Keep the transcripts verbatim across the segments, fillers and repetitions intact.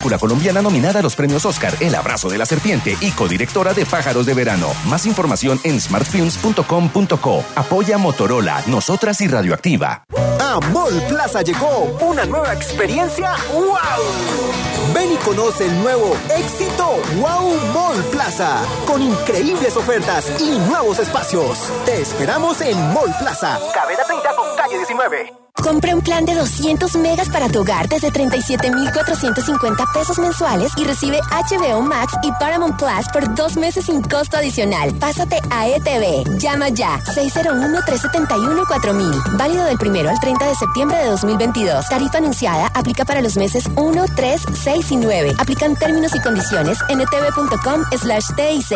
La colombiana nominada a los premios Oscar, El abrazo de la serpiente y codirectora de Pájaros de Verano. Más información en smartfilms punto com punto co. Apoya Motorola, Nosotras y Radioactiva. A Mall Plaza llegó una nueva experiencia ¡wow! Ven y conoce el nuevo éxito ¡Wow Mall Plaza! Con increíbles ofertas y nuevos espacios. Te esperamos en Mall Plaza, Carrera treinta con calle diecinueve. Compra un plan de doscientos megas para tu hogar desde treinta y siete mil cuatrocientos cincuenta pesos mensuales y recibe H B O Max y Paramount Plus por dos meses sin costo adicional. Pásate a E T V. Llama ya. seis cero uno, tres siete uno, cuatro mil. Válido del primero al treinta de septiembre de dos mil veintidós. Tarifa anunciada aplica para los meses uno, tres, seis y nueve. Aplican términos y condiciones en etv.com slash TIC.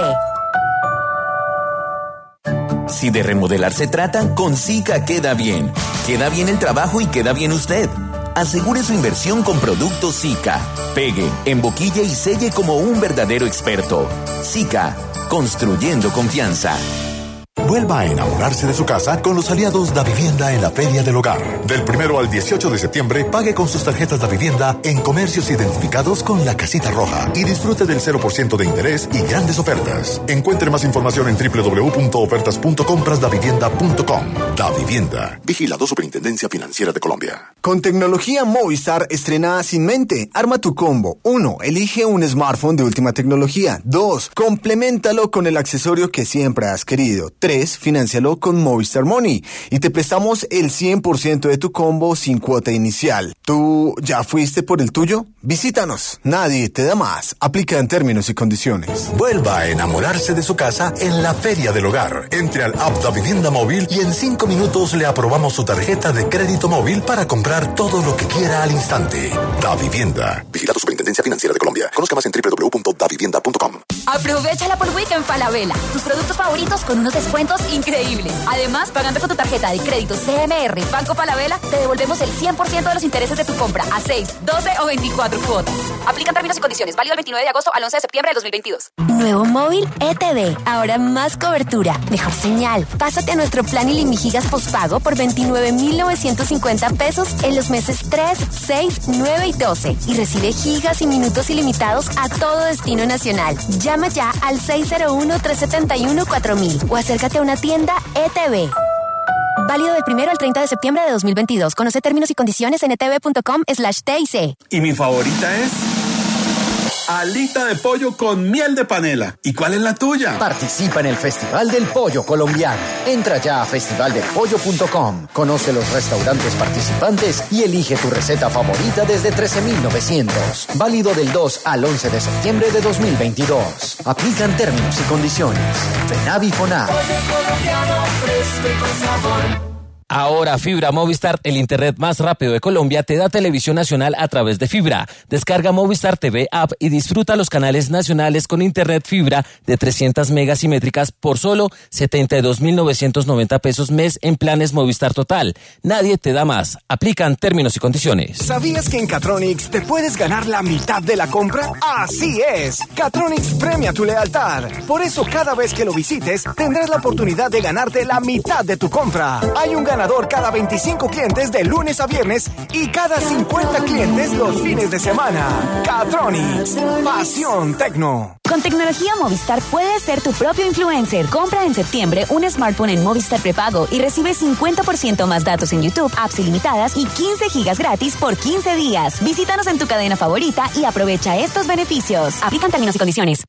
Si de remodelar se trata, con Sika queda bien. Queda bien el trabajo y queda bien usted. Asegure su inversión con productos Sika. Pegue, emboquille y selle como un verdadero experto. Sika, construyendo confianza. Vuelva a enamorarse de su casa con los aliados Da Vivienda en la Feria del Hogar. Del primero al dieciocho de septiembre, pague con sus tarjetas Da Vivienda en comercios identificados con la casita roja y disfrute del cero por ciento de interés y grandes ofertas. Encuentre más información en doble u doble u doble u punto ofertas punto compras da vivienda punto com. Da Vivienda. Vigilado Superintendencia Financiera de Colombia. Con tecnología Movistar estrenada sin mente, arma tu combo. uno. Elige un smartphone de última tecnología. dos. Compleméntalo con el accesorio que siempre has querido. tres. Financialo con Movistar Money y te prestamos el cien por ciento de tu combo sin cuota inicial. ¿Tú ya fuiste por el tuyo? Visítanos. Nadie te da más. Aplica en términos y condiciones. Vuelva a enamorarse de su casa en la Feria del Hogar. Entre al app Da Vivienda Móvil y en cinco minutos le aprobamos su tarjeta de crédito móvil para comprar todo lo que quiera al instante. Da Vivienda. Vigilado Superintendencia Financiera de Colombia. Conozca más en doble u doble u doble u punto da vivienda punto com. Aprovechala por Weekend Falabella. Tus productos favoritos con unos descuentos increíbles. Además, pagando con tu tarjeta de crédito C M R Banco Falabella, te devolvemos el cien por ciento de los intereses de tu compra a seis, doce o veinticuatro cuotas. Aplican términos y condiciones. Válido del veintinueve de agosto al once de septiembre de dos mil veintidós. Nuevo móvil E T V. Ahora más cobertura, mejor señal. Pásate a nuestro plan Ilimigigas postpago por veintinueve mil novecientos cincuenta pesos en los meses tres, seis, nueve y doce. Y recibe gigas y minutos ilimitados a todo destino nacional. Llama ya al seis cero uno, tres siete uno, cuatro mil o acércate a una tienda E T V. Válido del primero al treinta de septiembre de dos mil veintidós. Conoce términos y condiciones en etv.com slash TIC. Y mi favorita es alita de pollo con miel de panela. ¿Y cuál es la tuya? Participa en el Festival del Pollo Colombiano. Entra ya a festival del pollo punto com. Conoce los restaurantes participantes y elige tu receta favorita desde trece mil novecientos. Válido del dos al once de septiembre de dos mil veintidós. Aplican términos y condiciones. FENAVI FONAV. Ahora Fibra Movistar, el internet más rápido de Colombia, te da televisión nacional a través de fibra. Descarga Movistar T V App y disfruta los canales nacionales con internet fibra de trescientas megas simétricas por solo setenta y dos mil novecientos noventa pesos mes en planes Movistar Total. Nadie te da más. Aplican términos y condiciones. ¿Sabías que en Catronics te puedes ganar la mitad de la compra? ¡Así es! Catronics premia tu lealtad. Por eso cada vez que lo visites tendrás la oportunidad de ganarte la mitad de tu compra. Hay un ganador cada veinticinco clientes de lunes a viernes y cada cincuenta clientes los fines de semana. Catronics, pasión tecno. Con tecnología Movistar puedes ser tu propio influencer. Compra en septiembre un smartphone en Movistar prepago y recibe cincuenta por ciento más datos en YouTube, apps ilimitadas y quince gigas gratis por quince días. Visítanos en tu cadena favorita y aprovecha estos beneficios. Aplican términos y condiciones.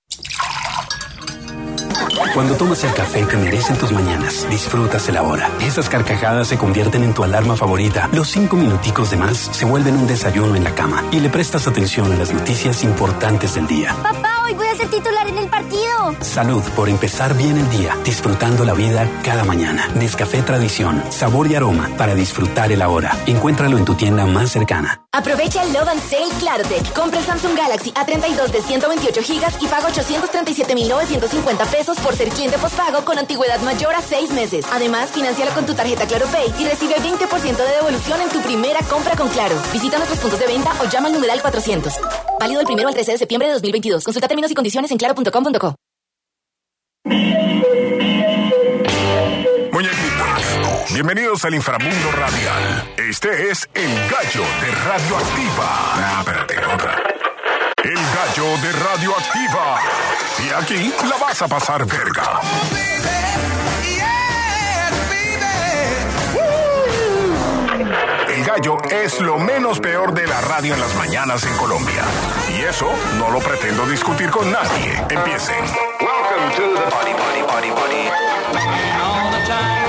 Cuando tomas el café que merecen tus mañanas, disfrutas la hora. Esas carcajadas se convierten en tu alarma favorita. Los cinco minuticos de más se vuelven un desayuno en la cama y le prestas atención a las noticias importantes del día. Papá, hoy voy a ser titular en el partido. Salud por empezar bien el día, disfrutando la vida cada mañana. Nescafé Tradición, sabor y aroma para disfrutar el ahora. Encuéntralo en tu tienda más cercana. Aprovecha el Love and Sale Clarotech. Compra el Samsung Galaxy A treinta y dos de ciento veintiocho gigas y paga ochocientos treinta y siete mil novecientos cincuenta pesos por ser cliente postpago con antigüedad mayor a seis meses. Además, financialo con tu tarjeta Claro Pay y recibe veinte por ciento de devolución en tu primera compra con Claro. Visita nuestros puntos de venta o llama al numeral cuatrocientos. Válido del primero al trece de septiembre de dos mil veintidós. Consulta términos y condiciones en claro punto com punto co. Muñequitos, bienvenidos al inframundo radial. Este es El Gallo de Radioactiva. Ah, espérate, otra. Gallo de Radioactiva. Y aquí la vas a pasar verga. El Gallo es lo menos peor de la radio en las mañanas en Colombia. Y eso no lo pretendo discutir con nadie. Empiecen. Welcome to the Party, Party, Party, Party. All the time.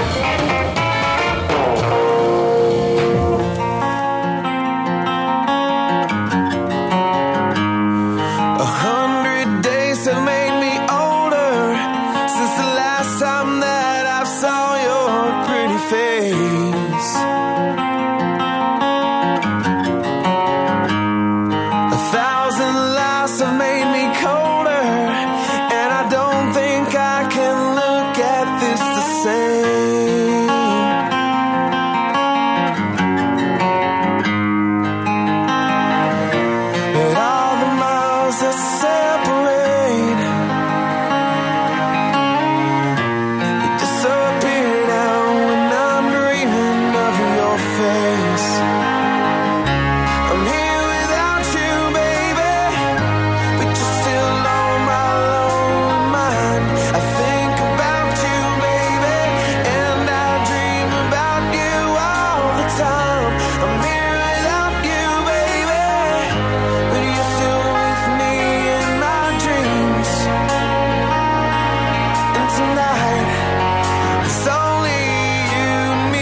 A hundred days have made me older since the last time that I saw your pretty face. A thousand lies have made me colder, and I don't think I can look at this the same. But all the miles that separate, they disappear now when I'm dreaming of your face. I'm here without you, baby, but you're still on my lonely mind. I think about you, baby, and I dream about you all the time. I'm here without you, baby, but you're still with me in my dreams. And tonight, it's only you and me.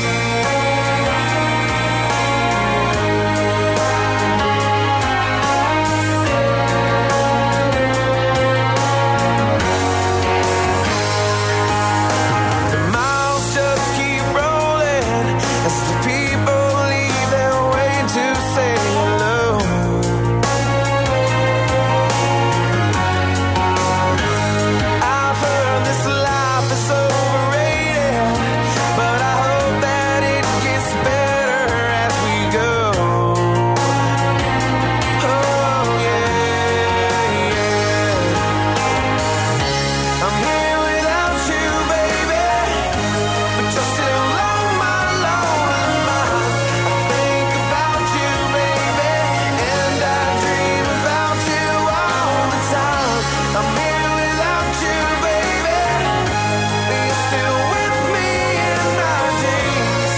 The miles just keep rolling as the people leave their way to say hello. I've heard this life is overrated, but I hope that it gets better as we go. Oh yeah, yeah. I'm here without you, baby, but you're still on my lonely mind. I think about you, baby, and I dream about you all the time. I'm here without you, baby, but you're still with me in my dreams.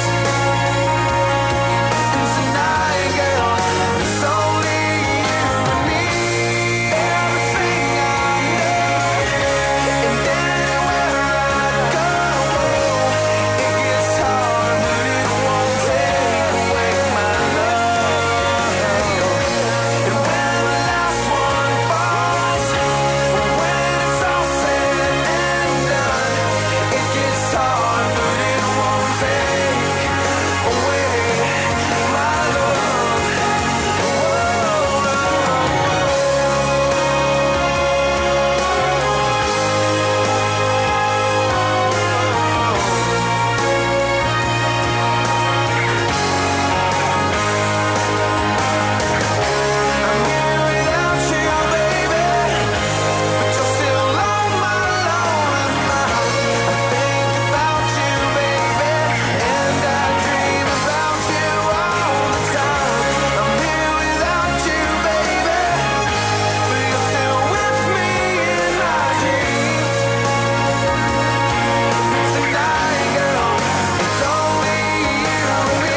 And tonight, girl, it's only you and me. Everything I know, and anywhere I go, it gets hard, but it won't take away my love. And when the last one falls, when it's all said and done, it gets hard, but it won't take away my love. I'm here without you, baby, but you're still on my lonely mind. I think about you, baby, and I dream about you all the time. I'm here without you, baby, but you're still with me in my dreams. Tonight, girl, it's only you and me.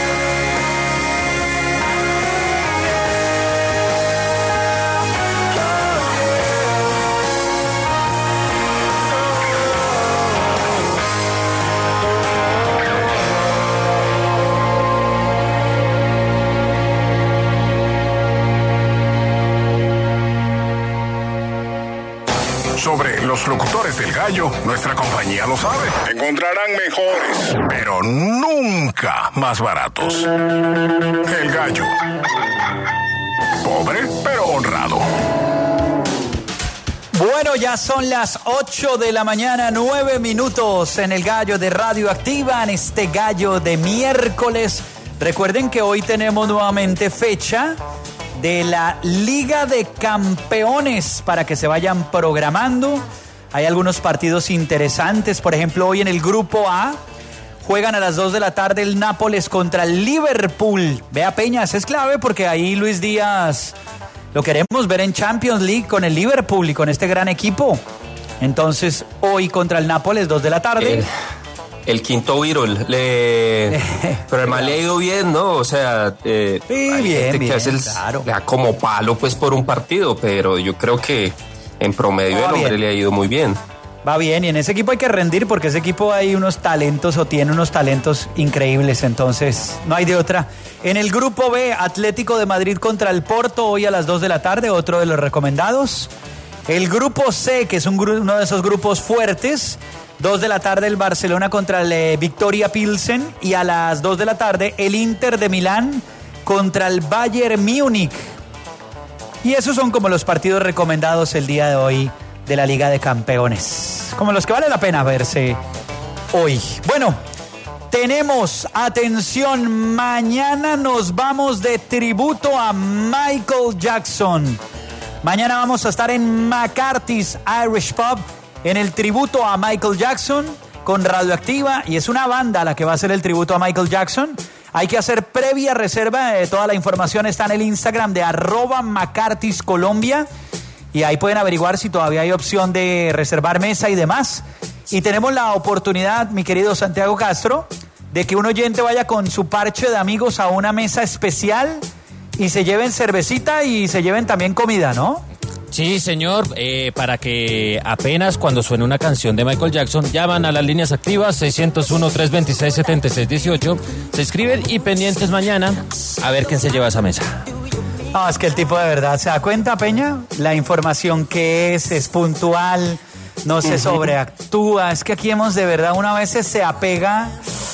Sobre los locutores del Gallo, nuestra compañía lo sabe. Encontrarán mejores, pero nunca más baratos. El Gallo. Pobre, pero honrado. Bueno, ya son las ocho de la mañana, nueve minutos en el Gallo de Radioactiva, en este Gallo de miércoles. Recuerden que hoy tenemos nuevamente fecha de la Liga de Campeones para que se vayan programando. Hay algunos partidos interesantes, por ejemplo, hoy en el Grupo A juegan a las dos de la tarde el Nápoles contra el Liverpool. Vea, Peñas, es clave porque ahí Luis Díaz lo queremos ver en Champions League con el Liverpool y con este gran equipo. Entonces, hoy contra el Nápoles, dos de la tarde. El, el quinto Virol. Le, pero el mal le ha ido bien, ¿no? O sea, eh, sí, hay bien, gente bien, que hace el, claro. le da como palo pues por un partido, pero yo creo que en promedio Va el hombre bien. le ha ido muy bien. Va bien, y en ese equipo hay que rendir porque ese equipo hay unos talentos o tiene unos talentos increíbles, entonces no hay de otra. En el grupo B, Atlético de Madrid contra el Porto, hoy a las dos de la tarde, otro de los recomendados. El grupo C, que es un gru- uno de esos grupos fuertes, dos de la tarde el Barcelona contra el eh, Victoria Pilsen, y a las dos de la tarde el Inter de Milán contra el Bayern Múnich. Y esos son como los partidos recomendados el día de hoy de la Liga de Campeones, como los que vale la pena verse hoy. Bueno, tenemos, atención, mañana nos vamos de tributo a Michael Jackson. Mañana vamos a estar en McCarthy's Irish Pub en el tributo a Michael Jackson con Radioactiva, y es una banda la que va a hacer el tributo a Michael Jackson. Hay que hacer previa reserva, eh, toda la información está en el Instagram de arroba McCarthy's Colombia. Y ahí pueden averiguar si todavía hay opción de reservar mesa y demás. Y tenemos la oportunidad, mi querido Santiago Castro, de que un oyente vaya con su parche de amigos a una mesa especial y se lleven cervecita y se lleven también comida, ¿no? Sí, señor, eh, para que apenas cuando suene una canción de Michael Jackson, llaman a las líneas activas seiscientos uno, trescientos veintiséis, setenta y seis dieciocho, se escriben y pendientes mañana a ver quién se lleva a esa mesa. No, es que el tipo de verdad, ¿se da cuenta, Peña? La información que es, es puntual, no se sobreactúa. Es que aquí hemos de verdad, una vez se apega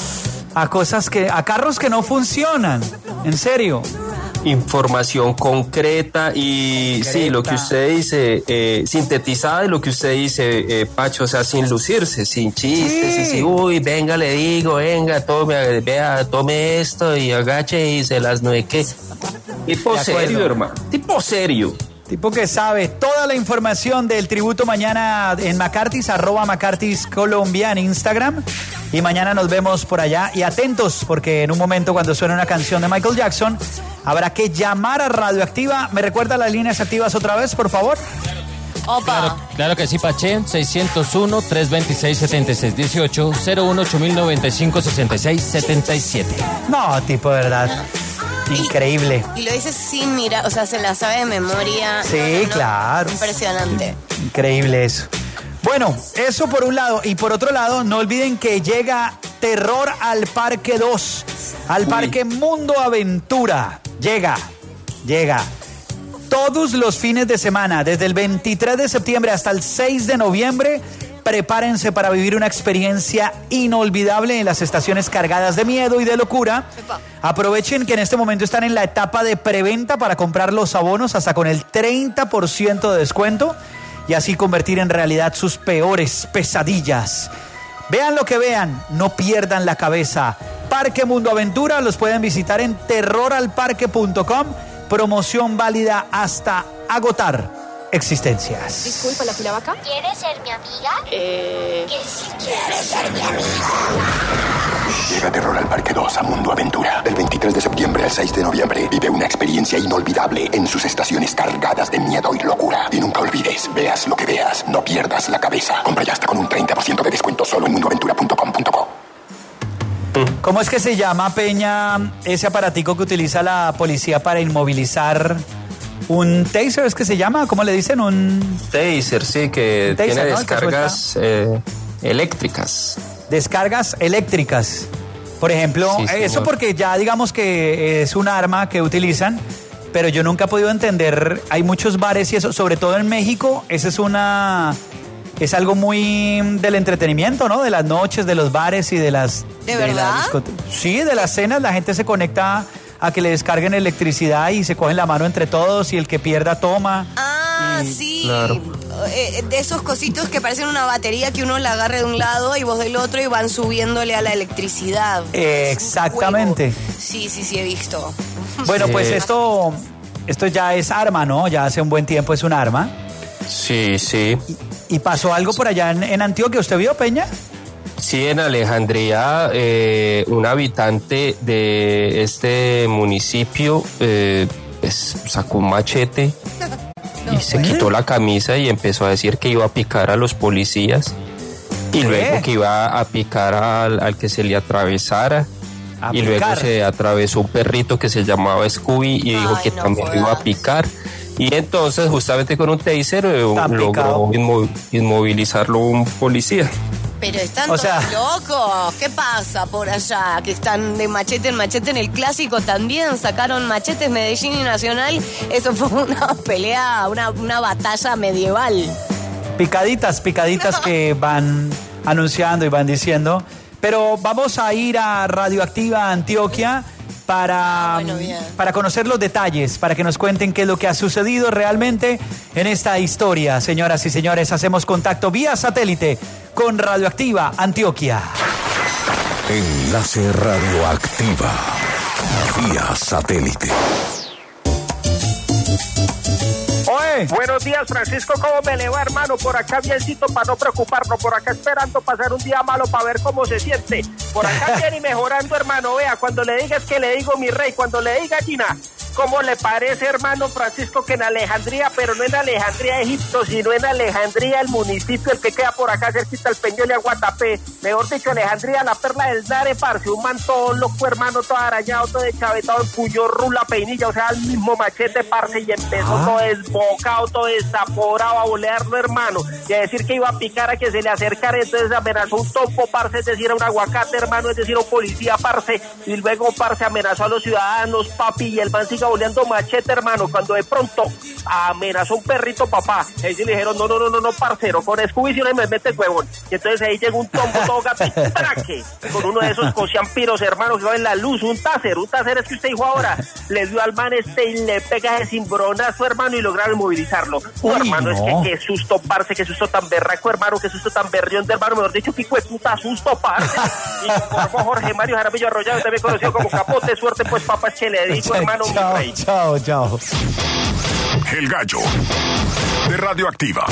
a cosas que, a carros que no funcionan, en serio. Información concreta y concreta. Sí, lo que usted dice, eh, sintetizada de lo que usted dice, eh, Pacho, o sea, sin lucirse, sin chistes, sí. y si, uy, venga, le digo, venga, tome, vea, tome esto y agache y se las no es que. Tipo serio, hermano, tipo serio. Tipo que sabe toda la información del tributo mañana en McCarthy's, arroba McCarthy's Colombia en Instagram. Y mañana nos vemos por allá. Y atentos, porque en un momento cuando suene una canción de Michael Jackson, habrá que llamar a Radioactiva. ¿Me recuerda las líneas activas otra vez, por favor? Opa. Claro, claro que sí, Pache. seiscientos uno, trescientos veintiséis, setenta y seis dieciocho, cero uno ocho mil noventa y cinco, sesenta y seis, setenta y siete. No, tipo de verdad. Increíble. Y, y lo dices sin mirar, o sea, se la sabe de memoria. Sí, no, no, no. claro. Impresionante. Increíble eso. Bueno, eso por un lado. Y por otro lado, no olviden que llega Terror al Parque dos, al Uy. Parque Mundo Aventura. Llega, llega. Todos los fines de semana, desde el veintitrés de septiembre hasta el seis de noviembre, prepárense para vivir una experiencia inolvidable en las estaciones cargadas de miedo y de locura. Aprovechen que en este momento están en la etapa de preventa para comprar los abonos hasta con el treinta por ciento de descuento y así convertir en realidad sus peores pesadillas. Vean lo que vean, no pierdan la cabeza. Parque Mundo Aventura, los pueden visitar en terror al parque punto com. Promoción válida hasta agotar existencias. Disculpa, ¿la fila va acá? ¿Quieres ser mi amiga? Eh... Que si quieres ser mi amiga. Llega Terror al Parque dos a Mundo Aventura. Del veintitrés de septiembre al seis de noviembre. Vive una experiencia inolvidable en sus estaciones cargadas de miedo y locura. Y nunca olvides, veas lo que veas, no pierdas la cabeza. Compra ya hasta con un treinta por ciento de descuento solo en mundo aventura punto com punto co. ¿Cómo es que se llama, Peña, ese aparatico que utiliza la policía para inmovilizar? ¿Un taser es que se llama? ¿Cómo le dicen? Un taser, sí, que taser, tiene ¿no? descargas eh, eléctricas. Descargas eléctricas. Por ejemplo, sí, eso porque ya digamos que es un arma que utilizan, pero yo nunca he podido entender, hay muchos bares y eso, sobre todo en México, esa es una... Es algo muy del entretenimiento, ¿no? De las noches, de los bares y de las... ¿De, de verdad? Las sí, de las cenas, la gente se conecta a que le descarguen electricidad y se cogen la mano entre todos y el que pierda toma. Ah, y, sí. Claro. Eh, de esos cositos que parecen una batería que uno la agarre de un lado y vos del otro y van subiéndole a la electricidad. Exactamente. Sí, sí, sí, he visto. Bueno, sí. pues esto, esto ya es arma, ¿no? Ya hace un buen tiempo es un arma. Sí, sí. ¿Y pasó algo por allá en, en Antioquia? ¿Usted vio, Peña? Sí, en Alejandría, eh, un habitante de este municipio, eh, pues sacó un machete y se quitó la camisa y empezó a decir que iba a picar a los policías y luego que iba a picar al, al que se le atravesara. A y picar. Luego se atravesó un perrito que se llamaba Scooby y dijo Ay, que no también iba a picar. Y entonces, justamente con un taser, eh, logró inmo inmovilizarlo un policía. Pero están o todos sea... locos. ¿Qué pasa por allá? Que están de machete en machete. En el clásico también sacaron machetes Medellín y Nacional. Eso fue una pelea, una, una batalla medieval. Picaditas, picaditas no. que van anunciando y van diciendo... Pero vamos a ir a Radioactiva Antioquia para, ah, bueno, para conocer los detalles, para que nos cuenten qué es lo que ha sucedido realmente en esta historia. Señoras y señores, hacemos contacto vía satélite con Radioactiva Antioquia. Enlace Radioactiva vía satélite. Oye, buenos días, Francisco, ¿cómo me le va, hermano? Por acá biencito para no preocuparnos, por acá esperando pasar un día malo para ver cómo se siente. Por acá bien y mejorando, hermano, vea, cuando le digas que le digo mi rey, cuando le diga Gina, ¿cómo le parece, hermano Francisco, que en Alejandría, pero no en Alejandría, Egipto, sino en Alejandría, el municipio, el que queda por acá cerquita al Peñol y a Guatapé, mejor dicho, Alejandría, la perla del Dare, parce, un man todo loco, hermano, todo arañado, todo deschavetado, empuñó rula, peinilla, o sea, el mismo machete, parce, y empezó ah. todo desbocado, todo desaporado a bolearlo, hermano, y a decir que iba a picar a que se le acercara, entonces amenazó un topo, parce, es decir, a un aguacate, hermano, es decir, a un policía, parce, y luego, parce, amenazó a los ciudadanos, papi, y el man sigue boleando machete, hermano, cuando de pronto amenazó un perrito, papá, ahí sí le dijeron, no, no, no, no, no, parcero, con Scooby si no me mete el huevón, y entonces ahí llegó un tombo todo gato y traque, con uno de esos cociampiros, hermano, que va en la luz, un taser, un taser es que usted dijo ahora, le dio al man este y le pega ese cimbronazo, hermano, y lograron movilizarlo. Uy, hermano, no. Es que qué susto, parce, qué susto tan berraco, hermano, qué susto tan berrión de hermano, mejor dicho, pico de puta susto, parce. Y por Jorge Mario Jaramillo Arroyado, también conocido como Capote, suerte, pues, papá, que le digo, hermano, chao, mi rey. Chao, chao. El gallo de Radioactiva.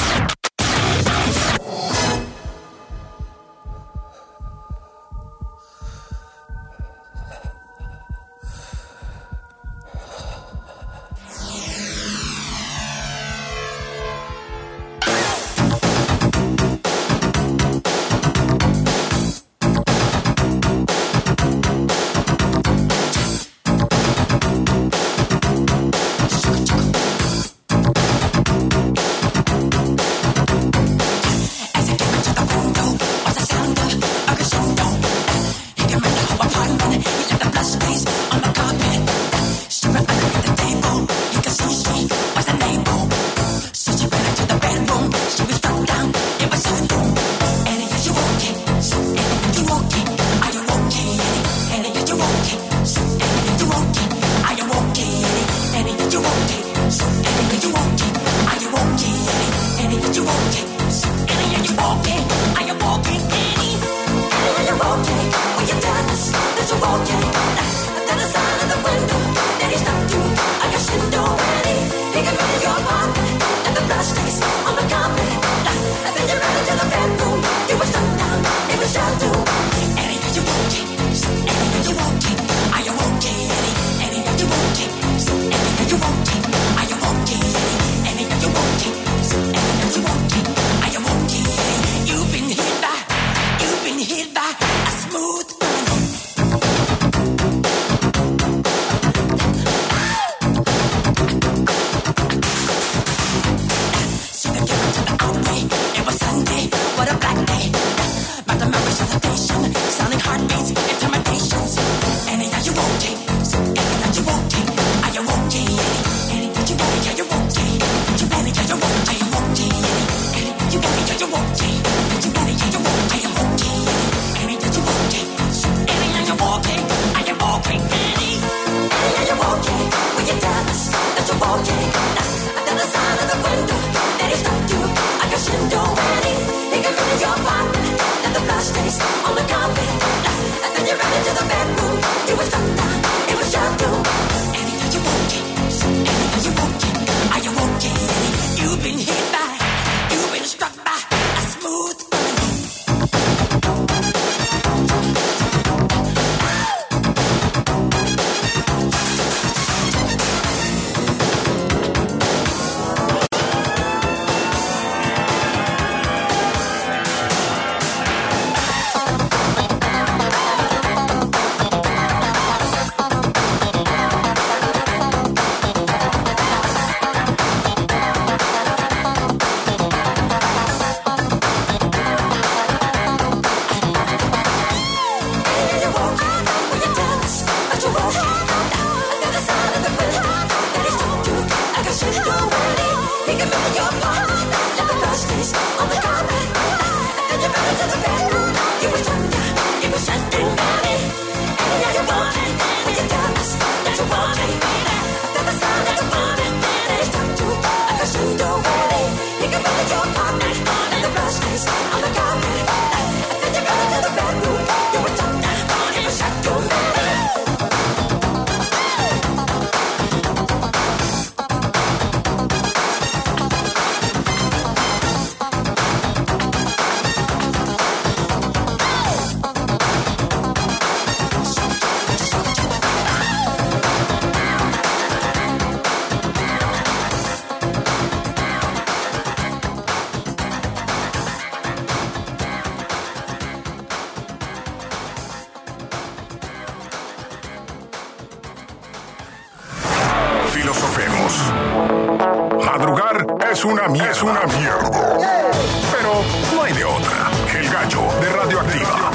Filosofemos. Madrugar es una mierda. Es una mierda. Pero no hay de otra. El gallo de Radioactiva.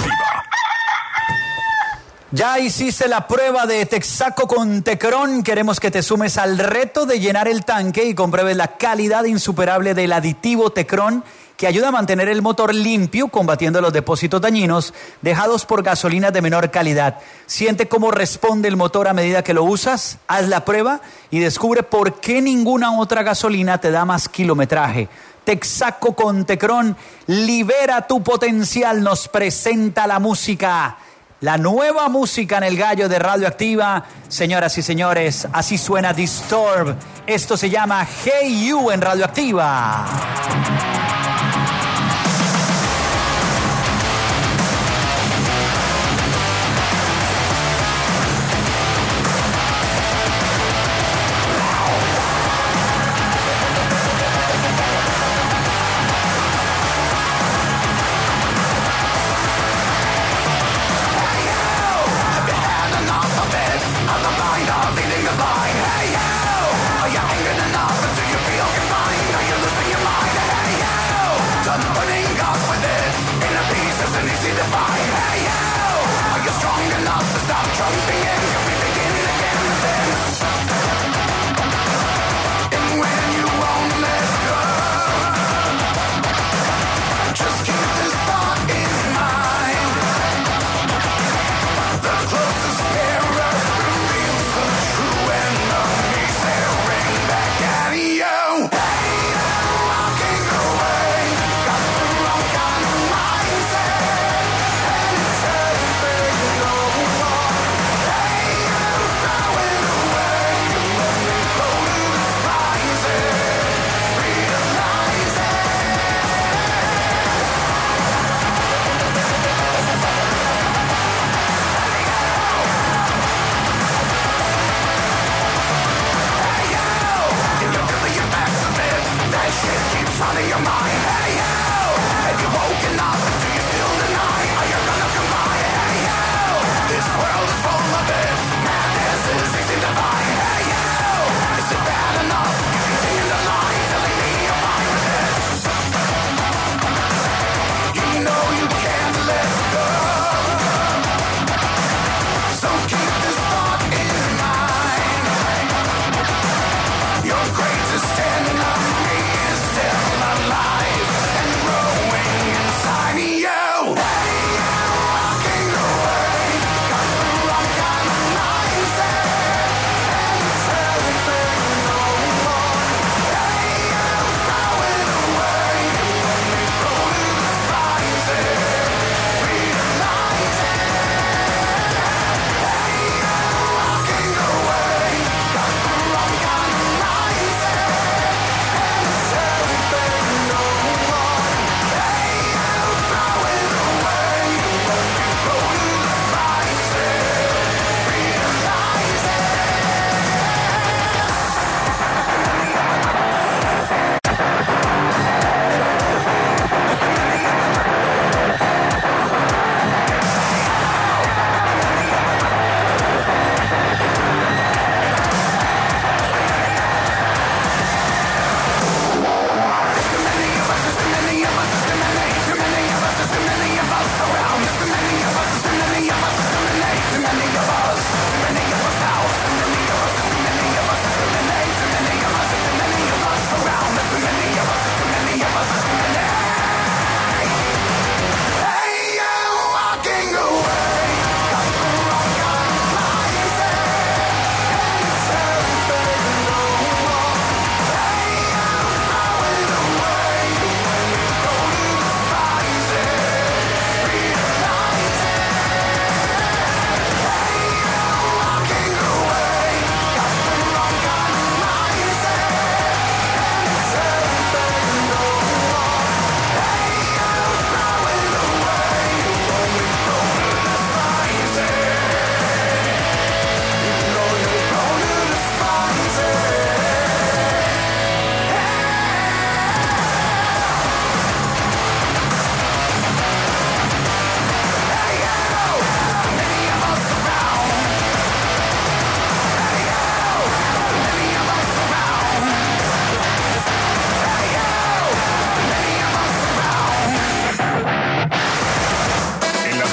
Ya hiciste la prueba de Texaco con Tecron. Queremos que te sumes al reto de llenar el tanque y compruebes la calidad insuperable del aditivo Tecron, que ayuda a mantener el motor limpio, combatiendo los depósitos dañinos dejados por gasolinas de menor calidad. Siente cómo responde el motor a medida que lo usas, haz la prueba y descubre por qué ninguna otra gasolina te da más kilometraje. Texaco con Tecron, libera tu potencial, nos presenta la música. La nueva música en el gallo de Radioactiva. Señoras y señores, así suena Disturb. Esto se llama Hey You en Radioactiva.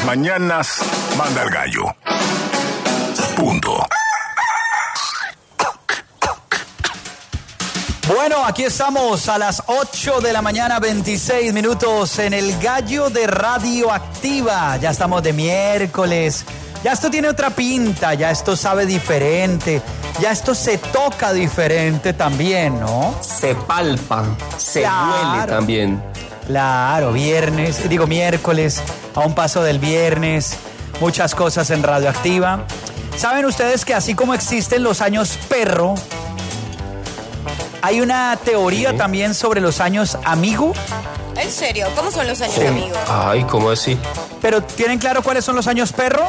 mañanas manda el gallo. Punto. Bueno, aquí estamos a las ocho de la mañana, veintiséis minutos en el Gallo de Radioactiva. Ya estamos de miércoles. Ya esto tiene otra pinta, ya esto sabe diferente, ya esto se toca diferente también, ¿no? Se palpa, se Claro. huele también. Claro, viernes, digo miércoles, a un paso del viernes, muchas cosas en Radioactiva. ¿Saben ustedes que así como existen los años perro, hay una teoría Sí. también sobre los años amigo? ¿En serio? ¿Cómo son los años Sí. amigos? Ay, ¿cómo así? ¿Pero tienen claro cuáles son los años perro?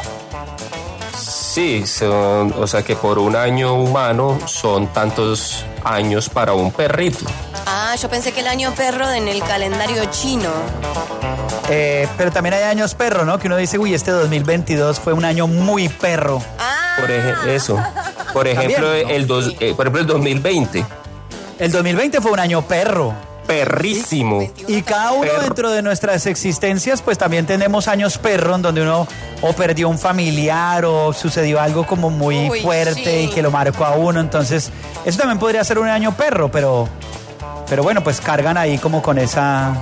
Sí, son, o sea que por un año humano son tantos años para un perrito. Ah, yo pensé que el año perro en el calendario chino. Eh, pero también hay años perro, ¿no? Que uno dice, uy, este dos mil veintidós fue un año muy perro. Por ejemplo, eso. Por ejemplo, También, ¿no? el dos, eh, por ejemplo, el dos mil veinte. El dos mil veinte fue un año perro. Perrísimo. Y cada uno Perro. dentro de nuestras existencias, pues también tenemos años perro en donde uno o perdió un familiar o sucedió algo como muy Uy, fuerte sí. y que lo marcó a uno. Entonces, eso también podría ser un año perro, pero, pero bueno, pues cargan ahí como con esa,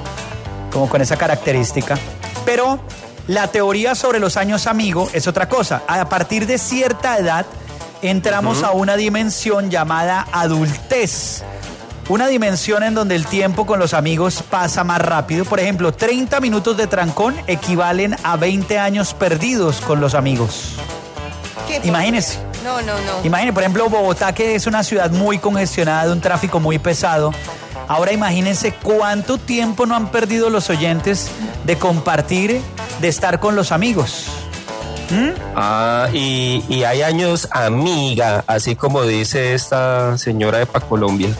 como con esa característica. Pero la teoría sobre los años amigo es otra cosa. A partir de cierta edad entramos a una dimensión llamada adultez. Una dimensión en donde el tiempo con los amigos pasa más rápido. Por ejemplo, treinta minutos de trancón equivalen a veinte años perdidos con los amigos. ¿Qué? Imagínense. No, no, no. Imagínense, por ejemplo, Bogotá, que es una ciudad muy congestionada, de un tráfico muy pesado. Ahora imagínense cuánto tiempo no han perdido los oyentes de compartir, de estar con los amigos. ¿Mm? Ah, y, y hay años amiga, así como dice esta señora de Pacolombia.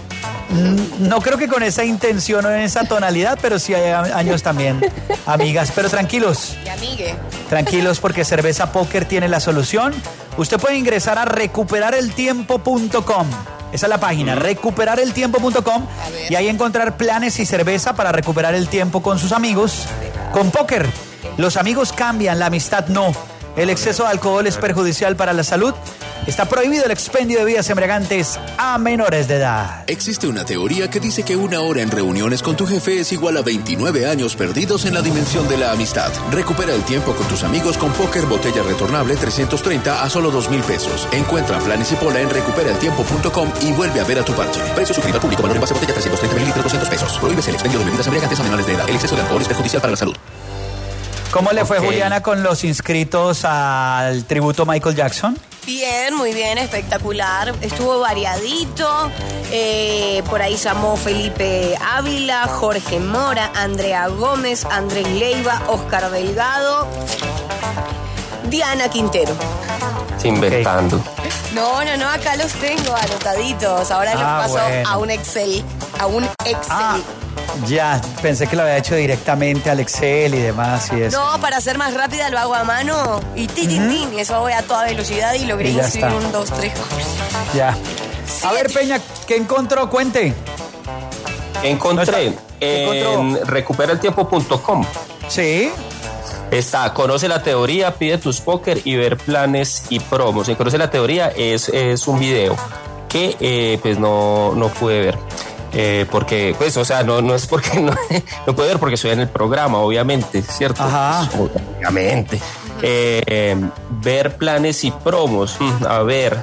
No creo que con esa intención o en esa tonalidad, pero sí hay a- años también, amigas. Pero tranquilos, Y amigue. tranquilos porque Cerveza Póker tiene la solución. Usted puede ingresar a recuperar el tiempo punto com. Esa es la página, recuperar el tiempo punto com, y ahí encontrar planes y cerveza para recuperar el tiempo con sus amigos. Con póker, los amigos cambian, la amistad no. El exceso de alcohol es perjudicial para la salud. Está prohibido el expendio de bebidas embriagantes a menores de edad. Existe una teoría que dice que una hora en reuniones con tu jefe es igual a veintinueve años perdidos en la dimensión de la amistad. Recupera el tiempo con tus amigos con Póker Botella Retornable trescientos treinta a solo dos mil pesos. Encuentra planes y pola en recupera el tiempo punto com y vuelve a ver a tu parche. Precio sugerido al público, valor en base botella trescientos treinta mililitros, doscientos pesos. Prohíbes el expendio de bebidas embriagantes a menores de edad. El exceso de alcohol es perjudicial para la salud. ¿Cómo le fue, Ok. Juliana, con los inscritos al tributo Michael Jackson? Bien, muy bien, espectacular. Estuvo variadito. Eh, por ahí llamó Felipe Ávila, Jorge Mora, Andrea Gómez, Andrés Leiva, Oscar Delgado, Diana Quintero. Inventando. No, no, no, acá los tengo anotaditos. Ahora los Ah, paso bueno. a un Excel. A un Excel. Ah, ya, pensé que lo había hecho directamente al Excel y demás y eso. No, para ser más rápida lo hago a mano y tin, tin, tin. Eso voy a toda velocidad y logré Y ya inscribir está. un, dos, tres, cuatro. Ya. A ver, Peña, ¿qué encontró? Cuente. Encontré ¿Qué en recupera el tiempo punto com. Sí. Está, conoce la teoría, pide tus póker y ver planes y promos. En conoce la teoría es, es un video que eh, pues no, no pude ver. Eh, porque, pues, o sea, no, no es porque no, no puedo ver porque estoy en el programa, obviamente, ¿cierto? Ajá. Pues, obviamente. Eh, eh, ver planes y promos. Mm, A ver.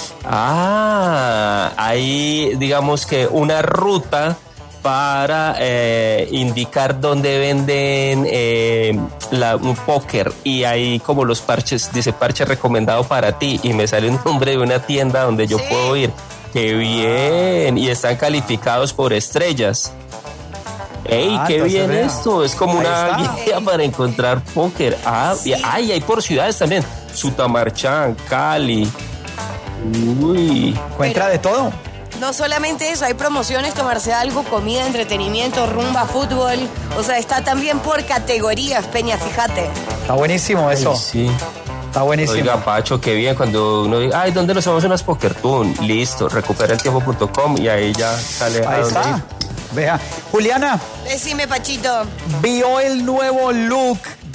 Ah, hay, digamos que una ruta para eh, indicar dónde venden eh, la, un póker, y ahí como los parches, dice parche recomendado para ti, y me sale un nombre de una tienda donde yo puedo ir. ¡Qué bien! Y están calificados por estrellas. ¡Ey, Ah, qué entonces bien vea. esto! Es como Ahí una está. guía para encontrar póker. Ah, y, ah, y hay por ciudades también. Sutamarchán, Cali. Uy. Encuentra de todo. No solamente eso, hay promociones, tomarse algo, comida, entretenimiento, rumba, fútbol. O sea, está también por categorías, Peña, fíjate. Está buenísimo eso. Ay, sí. Está buenísimo. Oiga, Pacho, qué bien cuando uno dice, ay, ¿dónde nos vamos a unas Poker Toon? Listo, recupera el tiempo punto com y ahí ya sale a Ahí dónde está. ir. Vea. Juliana, Decime, Pachito. vio el nuevo look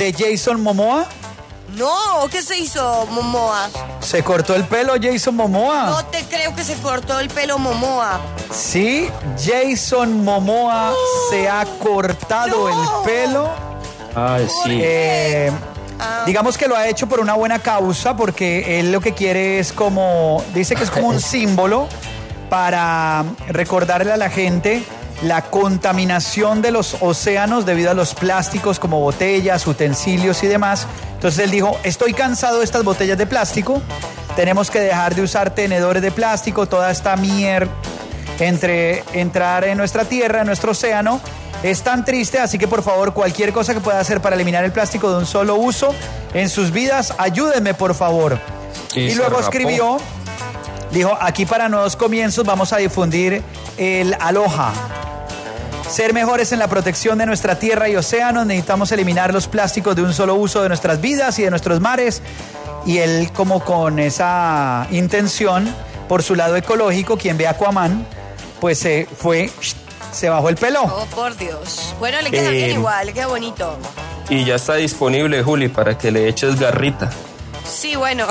de Jason Momoa? No, ¿qué se hizo Momoa? ¿Se cortó el pelo Jason Momoa? No te creo que se cortó el pelo Momoa. Sí, Jason Momoa se ha cortado el pelo. Ay, sí. Eh, digamos que lo ha hecho por una buena causa, porque él lo que quiere es como, dice que es como un símbolo para recordarle a la gente la contaminación de los océanos debido a los plásticos como botellas, utensilios y demás. Entonces él dijo, estoy cansado de estas botellas de plástico, tenemos que dejar de usar tenedores de plástico, toda esta mierda entre entrar en nuestra tierra, en nuestro océano, es tan triste, así que por favor cualquier cosa que pueda hacer para eliminar el plástico de un solo uso en sus vidas, ayúdenme por favor. Y, y luego escribió, dijo, aquí para nuevos comienzos vamos a difundir el Aloha. Ser mejores en la protección de nuestra tierra y océanos, necesitamos eliminar los plásticos de un solo uso de nuestras vidas y de nuestros mares. Y él, como con esa intención, por su lado ecológico, quien ve Aquaman, pues se fue, se bajó el pelo. Oh, por Dios. Bueno, le queda Eh, bien igual, le queda bonito. Y ya está disponible, Juli, para que le eches garrita. Sí, bueno.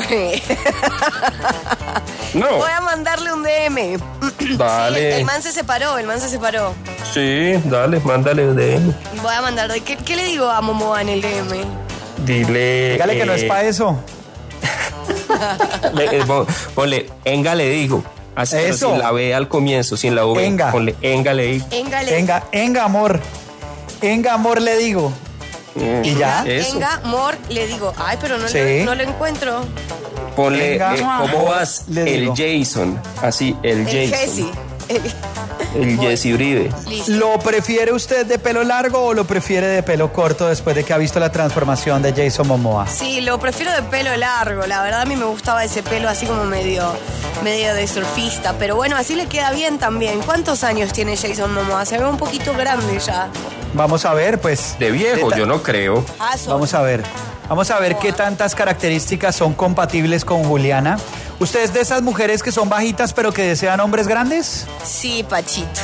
No. Voy a mandarle un D M. Dale. Sí, el, el man se separó, el man se separó. Sí, dale, mándale un D M. Voy a mandar. ¿Qué, qué le digo a Momoa en el D M? Dile. Dígale que no es para eso. Le, eh, pon- ponle, enga le digo. Así, pero Eso. sin la B al comienzo, sin la V. Enga. Ponle, enga le digo. Engale. Enga, enga amor. Enga amor le digo. Mm, ¿Y ya? Eso. Venga, Mor, le digo. Ay, pero no, Sí. lo, no lo encuentro. Ponle, Enga, eh, ¿cómo vas? le El digo. Jason. Así, el, El Jason. Jesse. El- El Jesse Uribe. Listo. ¿Lo prefiere usted de pelo largo o lo prefiere de pelo corto después de que ha visto la transformación de Jason Momoa? Sí, lo prefiero de pelo largo. La verdad a mí me gustaba ese pelo así como medio, medio de surfista. Pero bueno, así le queda bien también. ¿Cuántos años tiene Jason Momoa? Se ve un poquito grande ya. Vamos a ver, pues. De viejo, ta- yo no creo. Ah, so- Vamos a ver. Vamos a ver qué tantas características son compatibles con Juliana. ¿Usted es de esas mujeres que son bajitas pero que desean hombres grandes? Sí, Pachito.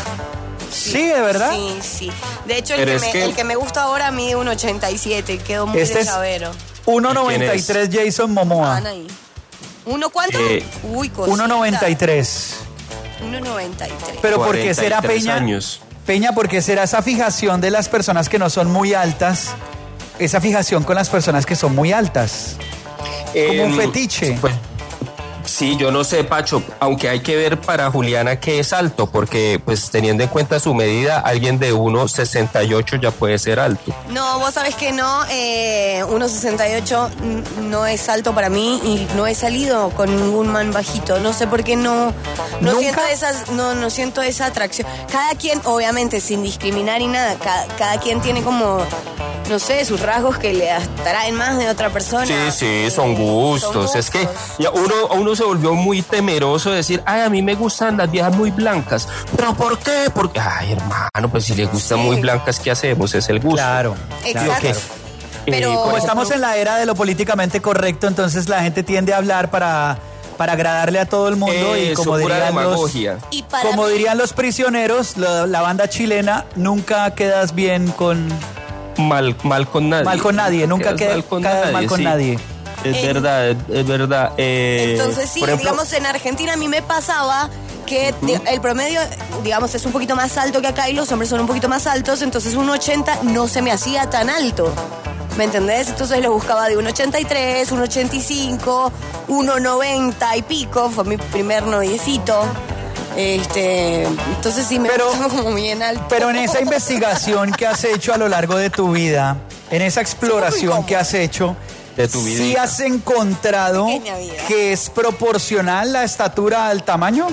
Sí, ¿de verdad? Sí, sí. De hecho, el Pero que, es me, que- el que me gusta ahora mide uno ochenta y siete. Quedó muy Este de es chavero. uno noventa y tres Jason Momoa. Van ahí. ¿Uno cuánto? Eh, Uy, cosita. uno noventa y tres. uno noventa y tres. Pero ¿por qué será cuarenta y tres Peña? años. Peña, ¿por qué será esa fijación de las personas que no son muy altas? Esa fijación con las personas que son muy altas. Como un Em, fetiche. Pues, sí, yo no sé, Pacho, aunque hay que ver para Juliana qué es alto, porque pues teniendo en cuenta su medida, alguien de uno sesenta y ocho ya puede ser alto. No, vos sabés que no, eh, uno sesenta y ocho n- no es alto para mí y no he salido con ningún man bajito. No sé por qué no, no ¿Nunca? siento esas, no, no siento esa atracción. Cada quien, obviamente, sin discriminar y nada, cada, cada quien tiene como, no sé, sus rasgos que le atraen más de otra persona. Sí, sí, son gustos. Es que ya uno, uno se volvió muy temeroso de decir, ay, a mí me gustan las viejas muy blancas. ¿Pero por qué? Porque, ay, hermano, pues si le gustan muy blancas, ¿qué hacemos? Es el gusto. Claro. Exacto. Pero por como ejemplo- estamos en la era de lo políticamente correcto, entonces la gente tiende a hablar para, para agradarle a todo el mundo y Eso, como pura dirían los, demagogia. Y para como mí- dirían los prisioneros, la, la banda chilena, nunca quedas bien con Mal, mal con nadie. mal con nadie, nunca Quedas quedas mal con quedas nadie, mal con sí. nadie. Es Eh, verdad, es, es verdad. Eh, Entonces sí, por ejemplo, digamos en Argentina a mí me pasaba que di- el promedio, digamos, es un poquito más alto que acá y los hombres son un poquito más altos, entonces un ochenta no se me hacía tan alto. ¿Me entendés? Entonces lo buscaba de un ochenta y tres, un ochenta y cinco, uno noventa y pico, fue mi primer noviecito. Este, entonces sí me gustaba como bien alto. Pero en esa investigación que has hecho a lo largo de tu vida, en esa exploración que has hecho, de tu vida. ¿sí has encontrado Pequeña vida. que es proporcional la estatura al tamaño?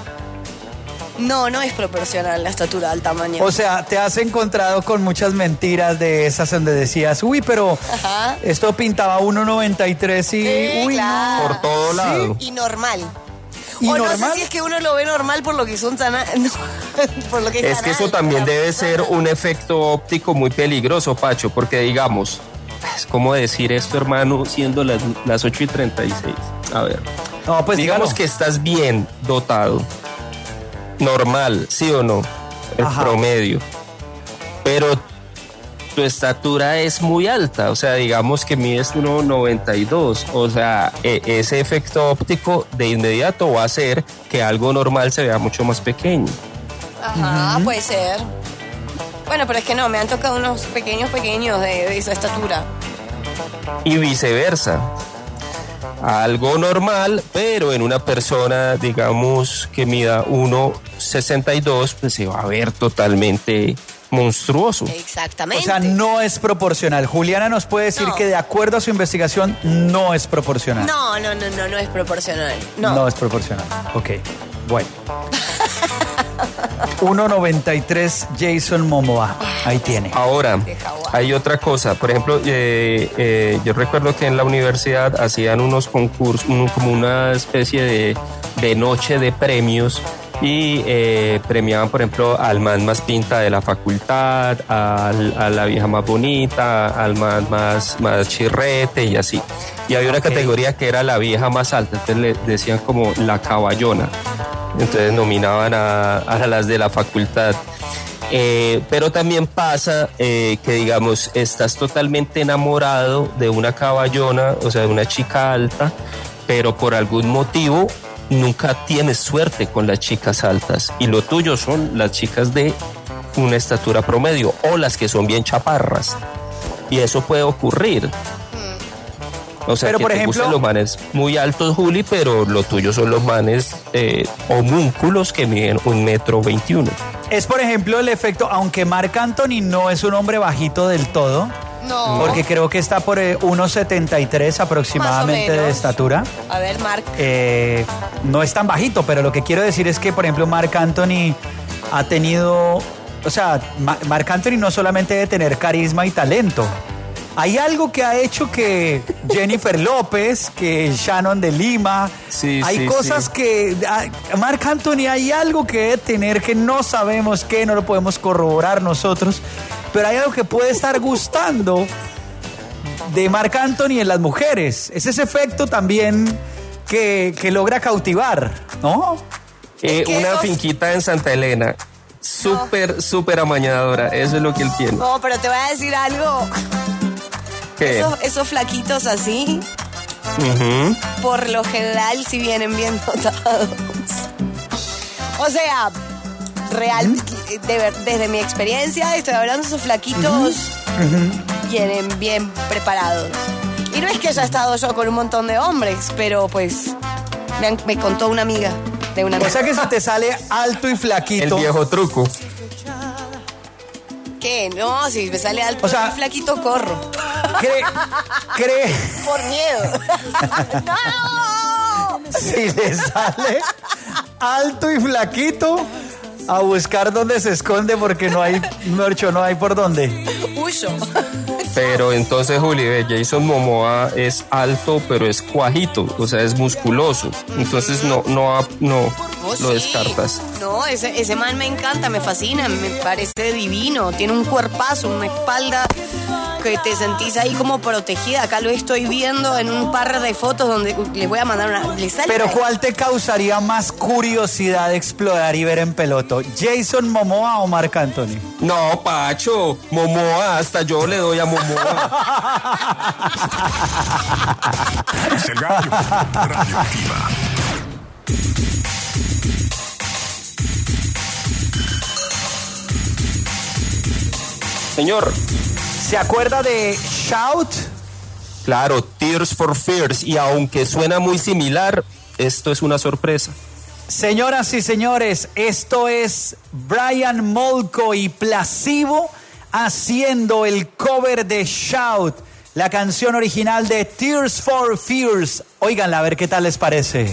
No, no es proporcional la estatura al tamaño. O sea, te has encontrado con muchas mentiras de esas donde decías, uy, pero Ajá. esto pintaba uno noventa y tres y Sí, uy, claro. no. Por todo lado. Y normal. ¿Y o no normal? sé si es que uno lo ve normal por lo que son tan... a- no, por lo que Es tan que eso alto, también la debe persona. ser un efecto óptico muy peligroso, Pacho, porque digamos, es como decir esto, hermano, siendo las, las ocho y treinta y seis. A ver, No, pues digamos dígalo. que estás bien dotado, normal, ¿sí o no? El Ajá. promedio. Pero tu estatura es muy alta, o sea, digamos que mides uno noventa y dos, o sea, e- ese efecto óptico de inmediato va a hacer que algo normal se vea mucho más pequeño. Ajá, Ujú. puede ser. Bueno, pero es que no, me han tocado unos pequeños, pequeños de, de esa estatura. Y viceversa. Algo normal, pero en una persona, digamos, que mida uno sesenta y dos, pues se va a ver totalmente monstruoso. Exactamente. O sea, no es proporcional. Juliana nos puede decir No. que de acuerdo a su investigación no es proporcional. No, no, no, no, no es proporcional. No. No es proporcional. Ok, bueno. uno noventa y tres Jason Momoa. Ahí tiene. Ahora, hay otra cosa. Por ejemplo, eh, eh, yo recuerdo que en la universidad hacían unos concursos, un- como una especie de, de noche de premios y eh, premiaban, por ejemplo, al man más pinta de la facultad, al- a la vieja más bonita, al man más, más chirrete y así. Y había una categoría que era la vieja más alta, entonces le decían como la caballona. Entonces nominaban a, a las de la facultad. Eh, pero también pasa eh, que, digamos, estás totalmente enamorado de una caballona, o sea, de una chica alta, pero por algún motivo nunca tienes suerte con las chicas altas. Y lo tuyo son las chicas de una estatura promedio o las que son bien chaparras. Y eso puede ocurrir. O sea, Pero, que por te ejemplo- gustan los manes muy altos, Juli, pero lo tuyo son los manes eh, homúnculos que miden un metro veintiuno. Es, por ejemplo, el efecto, aunque Marc Anthony no es un hombre bajito del todo, No. porque creo que está por eh, uno setenta y tres aproximadamente de menos. estatura. A ver, Mark. Eh, no es tan bajito, pero lo que quiero decir es que, por ejemplo, Marc Anthony ha tenido, o sea, Ma- Marc Anthony no solamente debe tener carisma y talento. Hay algo que ha hecho que Jennifer López, que Shannon de Lima, Sí, hay sí, cosas sí. que ah, Marc Anthony hay algo que debe tener que no sabemos qué, no lo podemos corroborar nosotros, pero hay algo que puede estar gustando de Marc Anthony en las mujeres. Es ese efecto también que, que logra cautivar, ¿no? Eh, que una esos- finquita en Santa Elena. Súper, súper amañadora. Eso es lo que él tiene. No, pero te voy a decir algo. ¿Qué? Esos, esos flaquitos así, Ujú. por lo general, si vienen bien dotados. O sea, real, de ver- desde mi experiencia, estoy hablando de esos flaquitos, vienen bien preparados. Y no es que haya estado yo con un montón de hombres, pero pues me, han- me contó una amiga de una O sea que si te sale alto y flaquito. El viejo truco. ¿Qué? No, si me sale alto O sea- y flaquito, corro. Cree, cree, Por miedo. ¡No! si le sale alto y flaquito, a buscar dónde se esconde porque no hay, Mercho, no hay por dónde. Huyo. Pero entonces, Juli, ve, Jason Momoa es alto, pero es cuajito, o sea, es musculoso. Entonces no, no, no Oh, lo sí. descartas. No, ese, ese man me encanta, me fascina, me parece divino. Tiene un cuerpazo, una espalda que te sentís ahí como protegida. Acá lo estoy viendo en un par de fotos donde les voy a mandar una. ¿Le sale Pero ahí? ¿cuál te causaría más curiosidad de explorar y ver en peloto? ¿Jason Momoa o Marc Anthony? No, Pacho, Momoa, hasta yo le doy a Momoa. Es el gallo. Radioactiva. Señor. ¿Se acuerda de Shout? Claro, Tears for Fears. Y aunque suena muy similar, esto es una sorpresa. Señoras y señores, esto es Brian Molko y Placebo haciendo el cover de Shout, la canción original de Tears for Fears. Óiganla a ver qué tal les parece.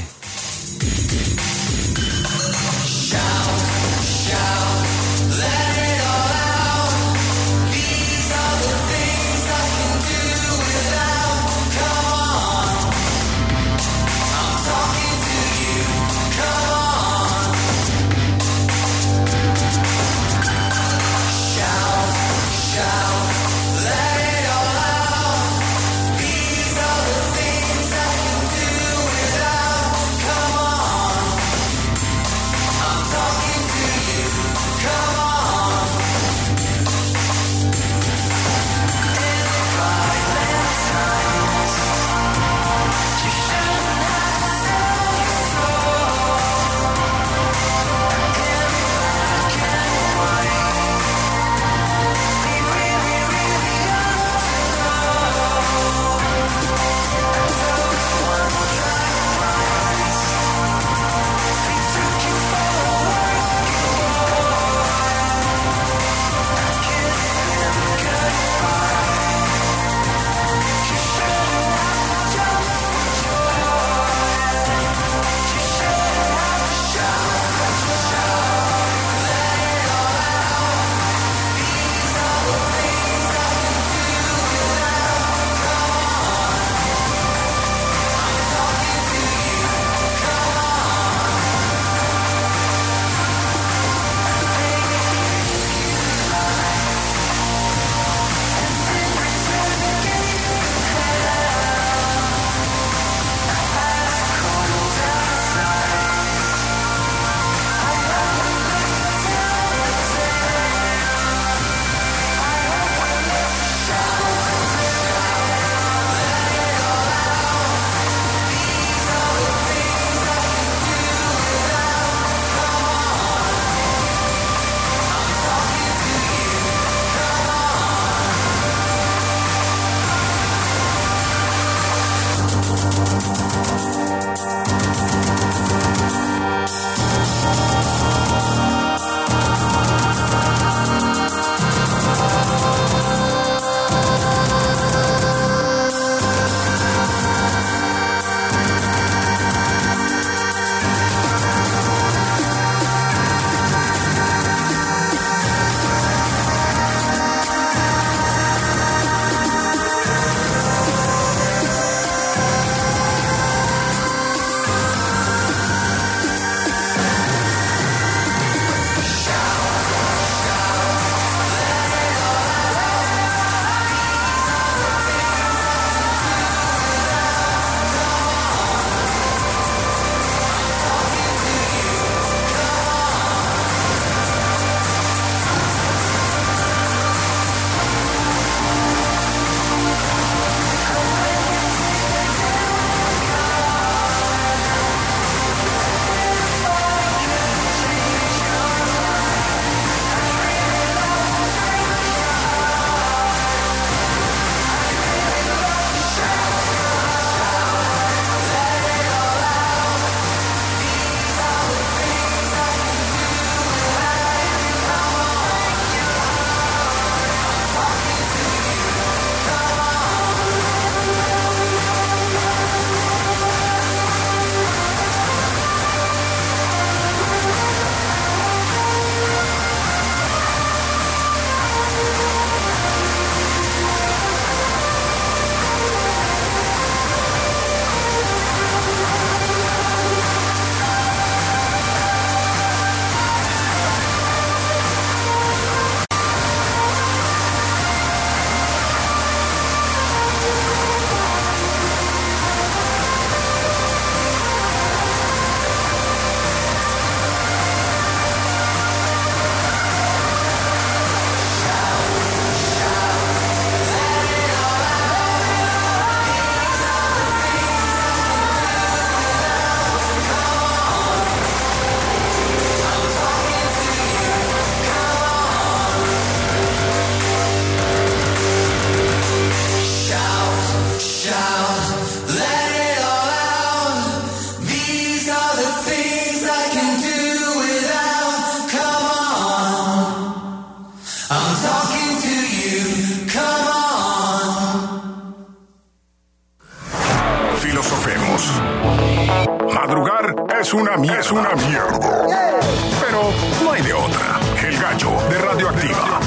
una mierda. Es una mierda. Pero no hay de otra. El Gallo de Radioactiva.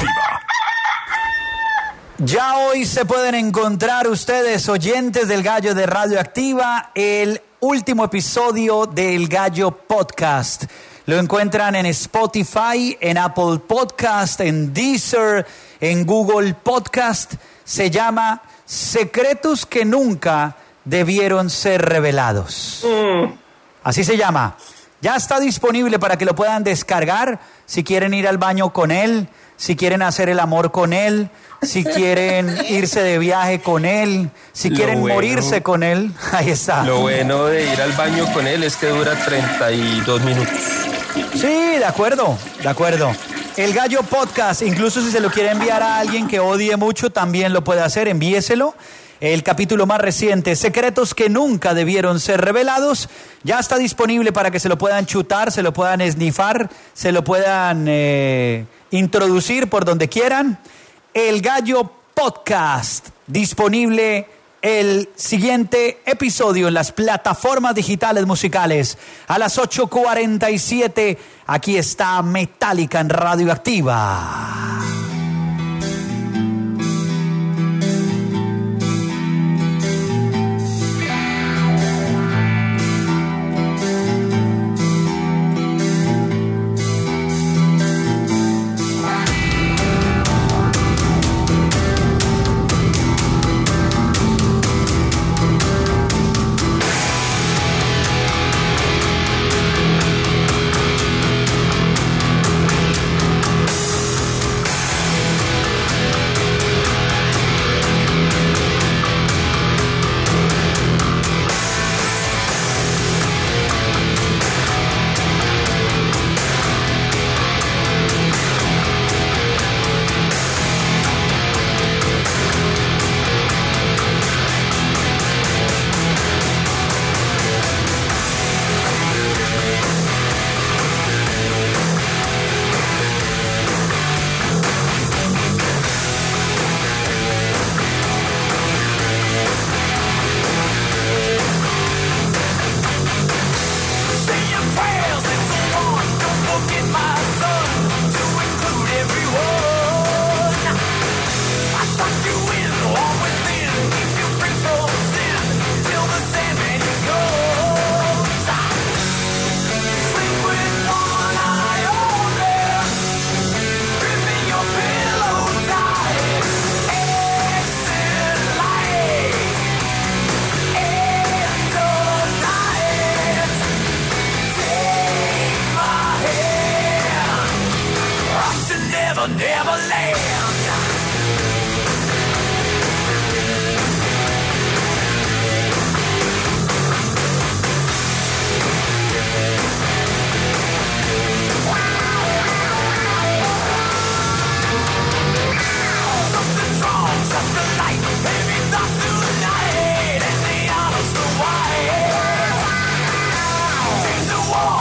Ya hoy se pueden encontrar ustedes, oyentes del Gallo de Radioactiva, el último episodio del Gallo Podcast. Lo encuentran en Spotify, en Apple Podcast, en Deezer, en Google Podcast. Se llama Secretos que nunca debieron ser revelados. Mm. Así se llama. Ya está disponible para que lo puedan descargar si quieren ir al baño con él, si quieren hacer el amor con él, si quieren irse de viaje con él, si quieren bueno, morirse con él. Ahí está. Lo bueno de ir al baño con él es que dura treinta y dos minutos. Sí, de acuerdo, de acuerdo. El Gallo Podcast, incluso si se lo quiere enviar a alguien que odie mucho, también lo puede hacer, envíeselo. El capítulo más reciente, Secretos que nunca debieron ser revelados, ya está disponible para que se lo puedan chutar, se lo puedan esnifar, se lo puedan eh, introducir por donde quieran. El Gallo Podcast, disponible el siguiente episodio en las plataformas digitales musicales. A las ocho cuarenta y siete, aquí está Metallica en Radioactiva.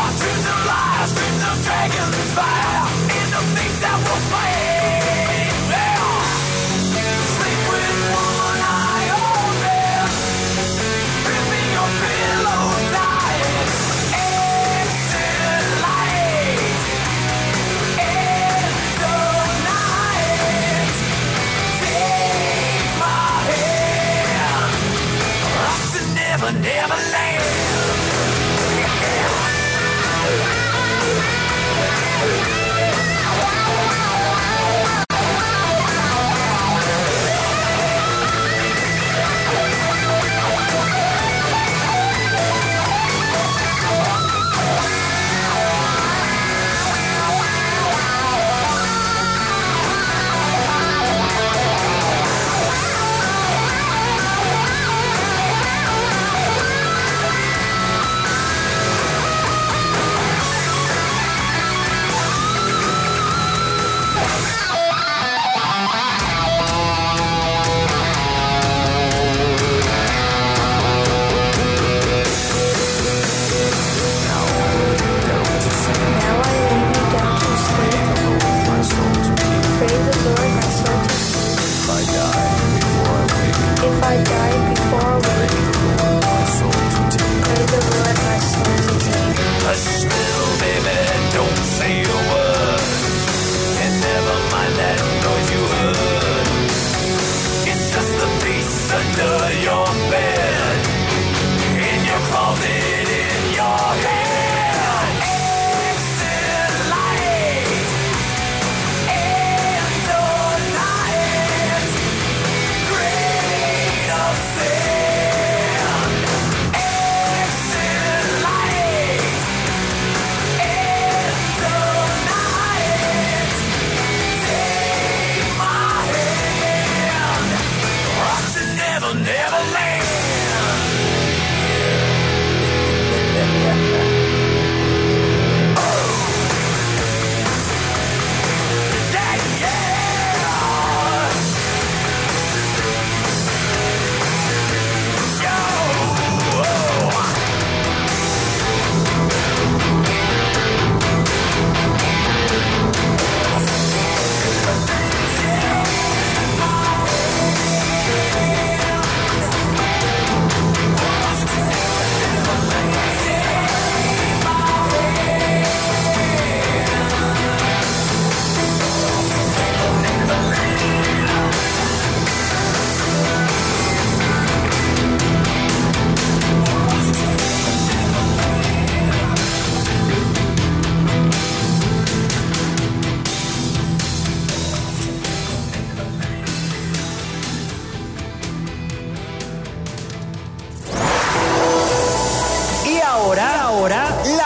Dragons fire in the things that will fade.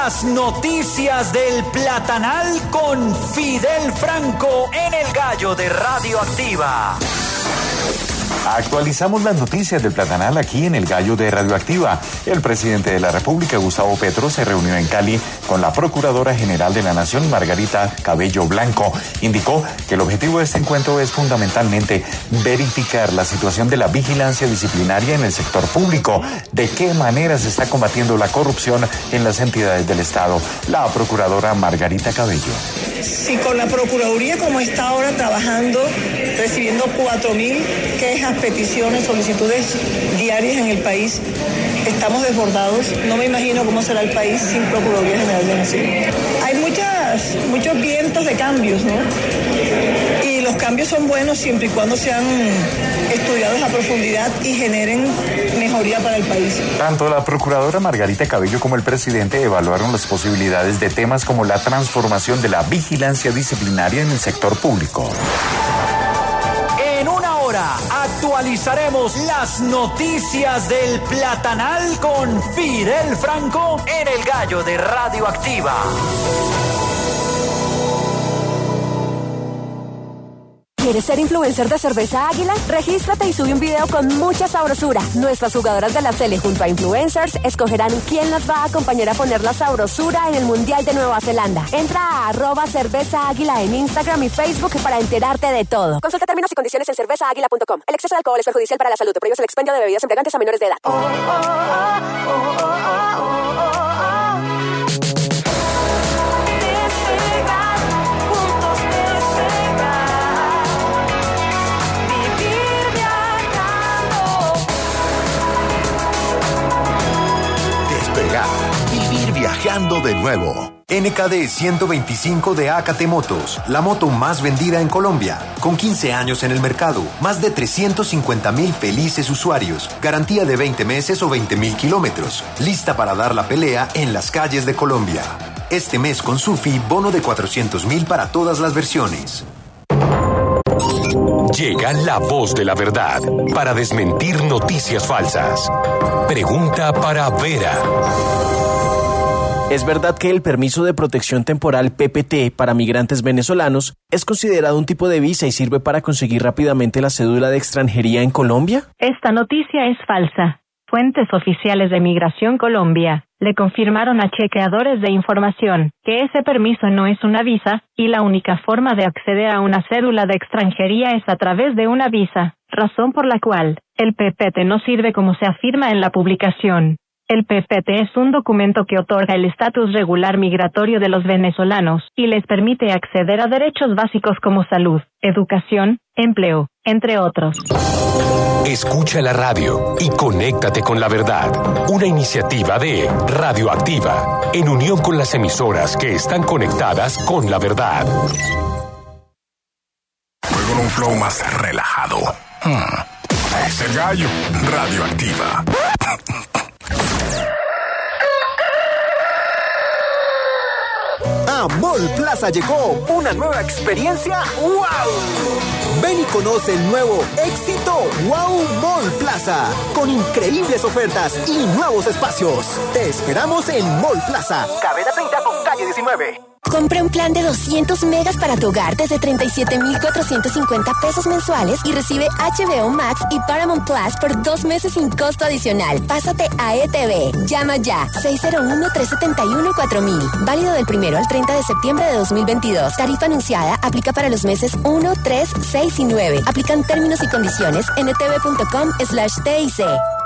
las noticias del Platanal con Fidel Franco en El Gallo de Radioactiva. Actualizamos las noticias del Platanal aquí en El Gallo de Radioactiva. El presidente de la República, Gustavo Petro, se reunió en Cali con la Procuradora General de la Nación, Margarita Cabello Blanco. Indicó que el objetivo de este encuentro es fundamentalmente verificar la situación de la vigilancia disciplinaria en el sector público, de qué manera se está combatiendo la corrupción en las entidades del Estado. La Procuradora Margarita Cabello. Si con la Procuraduría, como está ahora trabajando, recibiendo cuatro mil quejas, peticiones, solicitudes diarias en el país, estamos desbordados, no me imagino cómo será el país sin Procuraduría General de la Nación. Hay muchas, muchos vientos de cambios, ¿no? Y los cambios son buenos siempre y cuando sean estudiados a profundidad y generen mejoría para el país. Tanto la Procuradora Margarita Cabello como el presidente evaluaron las posibilidades de temas como la transformación de la vigilancia disciplinaria en el sector público. En una hora actualizaremos las noticias del Platanal con Fidel Franco en El Gallo de Radioactiva. ¿Quieres ser influencer de Cerveza Águila? Regístrate y sube un video con mucha sabrosura. Nuestras jugadoras de la Sele junto a influencers escogerán quién las va a acompañar a poner la sabrosura en el Mundial de Nueva Zelanda. Entra a arroba Cerveza Águila en Instagram y Facebook para enterarte de todo. Consulta términos y condiciones en cerveza águila punto com. El exceso de alcohol es perjudicial para la salud. Prohíbe el expendio de bebidas embriagantes a menores de edad. Oh, oh, oh, oh, oh, oh, oh. Vivir viajando de nuevo. N K D ciento veinticinco de A K T Motos, la moto más vendida en Colombia. Con quince años en el mercado, más de trescientos cincuenta mil felices usuarios, garantía de veinte meses o veinte mil kilómetros, lista para dar la pelea en las calles de Colombia. Este mes con Sufi, bono de cuatrocientos mil para todas las versiones. Llega la voz de la verdad para desmentir noticias falsas. Pregunta para Vera. ¿Es verdad que el permiso de protección temporal P P T para migrantes venezolanos es considerado un tipo de visa y sirve para conseguir rápidamente la cédula de extranjería en Colombia? Esta noticia es falsa. Fuentes oficiales de Migración Colombia le confirmaron a chequeadores de información que ese permiso no es una visa y la única forma de acceder a una cédula de extranjería es a través de una visa, razón por la cual el P P T no sirve como se afirma en la publicación. El P P T es un documento que otorga el estatus regular migratorio de los venezolanos y les permite acceder a derechos básicos como salud, educación, empleo, entre otros. Escucha la radio y conéctate con la verdad. Una iniciativa de Radioactiva, en unión con las emisoras que están conectadas con la verdad. Fue con un flow más relajado. Hmm. Es El Gallo, Radioactiva. A Mall Plaza llegó una nueva experiencia ¡wow! Ven y conoce el nuevo Éxito Wow Mall Plaza con increíbles ofertas y nuevos espacios. Te esperamos en Mall Plaza, Carrera treinta con calle diecinueve. Compra un plan de doscientos megas para tu hogar desde treinta y siete mil cuatrocientos cincuenta pesos mensuales y recibe H B O Max y Paramount Plus por dos meses sin costo adicional. Pásate a E T V. Llama ya seis cero uno, tres siete uno, cuatro mil. Válido del primero al treinta de septiembre de dos mil veintidós. Tarifa anunciada aplica para los meses uno, tres, seis y nueve. Aplican términos y condiciones en etv.com slash TIC.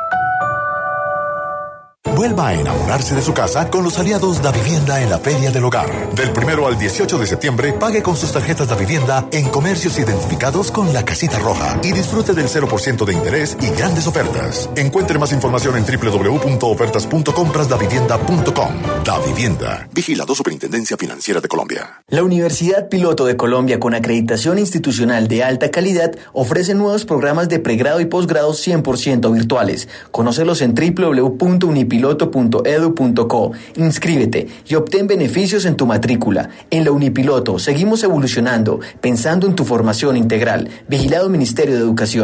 Vuelva a enamorarse de su casa con los aliados Da Vivienda en la Feria del Hogar. Del primero al dieciocho de septiembre, pague con sus tarjetas Da Vivienda en comercios identificados con la casita roja y disfrute del cero por ciento de interés y grandes ofertas. Encuentre más información en doble u doble u doble u punto ofertas punto compras da vivienda punto com. Da Vivienda. Vigilado Superintendencia Financiera de Colombia. La Universidad Piloto de Colombia, con acreditación institucional de alta calidad, ofrece nuevos programas de pregrado y posgrado cien por ciento virtuales. Conócelos en doble u doble u doble u punto unipiloto punto edu punto co. Inscríbete y obtén beneficios en tu matrícula. En la Unipiloto seguimos evolucionando, pensando en tu formación integral. Vigilado Ministerio de Educación.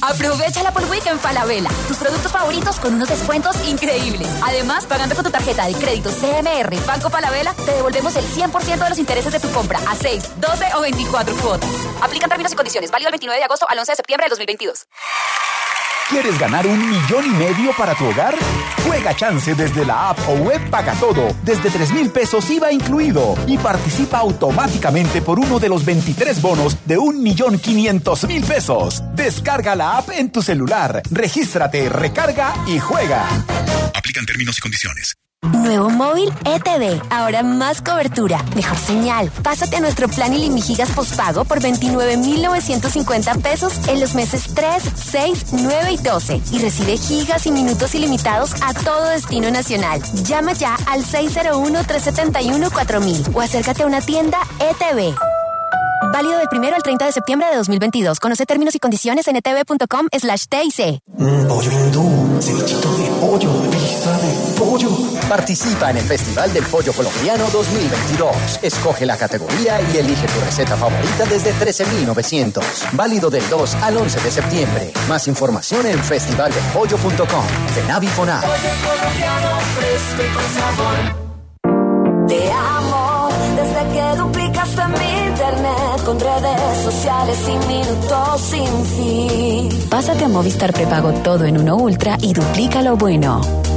Aprovechala por Week en Falabella. Tus productos favoritos con unos descuentos increíbles. Además, pagando con tu tarjeta de crédito C M R Banco Falabella, te devolvemos el cien por ciento de los intereses de tu compra a seis, doce o veinticuatro cuotas. Aplican términos y condiciones. Válido el veintinueve de agosto al once de septiembre de dos mil veintidós. ¿Quieres ganar un millón y medio para tu hogar? Juega Chance desde la app o web Paga Todo, desde tres mil pesos I V A incluido, y participa automáticamente por uno de los veintitrés bonos de un millón quinientos mil pesos. Descarga la app en tu celular, regístrate, recarga y juega. Aplican términos y condiciones. Nuevo móvil E T V, ahora más cobertura, mejor señal. Pásate a nuestro plan Ilimigigas postpago por veintinueve mil novecientos cincuenta pesos en los meses tres, seis, nueve y doce y recibe gigas y minutos ilimitados a todo destino nacional. Llama ya al seis cero uno, tres siete uno, cuatro mil o acércate a una tienda E T V. Válido del primero al treinta de septiembre de dos mil veintidós. Conoce términos y condiciones en etv.com slash TIC. Mm, pollo hindú, cevichito de pollo, pizza de pollo. Participa en el Festival del Pollo Colombiano dos mil veintidós. Escoge la categoría y elige tu receta favorita desde trece mil novecientos. Válido del dos al once de septiembre. Más información en festival del pollo punto com. FENAVI FONAV. Te amo desde que duplicaste mi internet con redes sociales y minutos sin fin. Pásate a Movistar Prepago Todo en Uno Ultra y duplica lo bueno.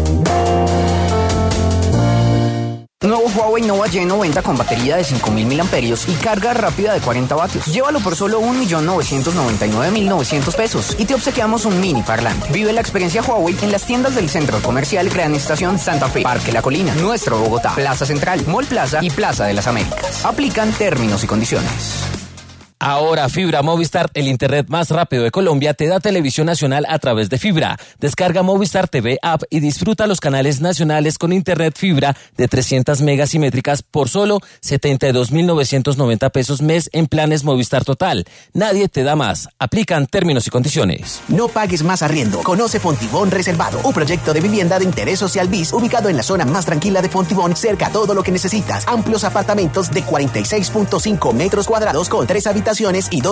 Nuevo Huawei Nova Y noventa con batería de cinco mil miliamperios y carga rápida de cuarenta vatios. Llévalo por solo un millón novecientos noventa y nueve mil novecientos pesos y te obsequiamos un mini parlante. Vive la experiencia Huawei en las tiendas del Centro Comercial Gran Estación Santa Fe, Parque La Colina, Nuestro Bogotá, Plaza Central, Mall Plaza y Plaza de las Américas. Aplican términos y condiciones. Ahora Fibra Movistar, el internet más rápido de Colombia, te da televisión nacional a través de fibra. Descarga Movistar T V App y disfruta los canales nacionales con internet fibra de trescientas megas simétricas por solo setenta y dos mil novecientos noventa pesos mes en planes Movistar Total. Nadie te da más. Aplican términos y condiciones. No pagues más arriendo. Conoce Fontibón Reservado, un proyecto de vivienda de interés social bis ubicado en la zona más tranquila de Fontibón, cerca a todo lo que necesitas. Amplios apartamentos de cuarenta y seis punto cinco metros cuadrados con tres habitaciones y dos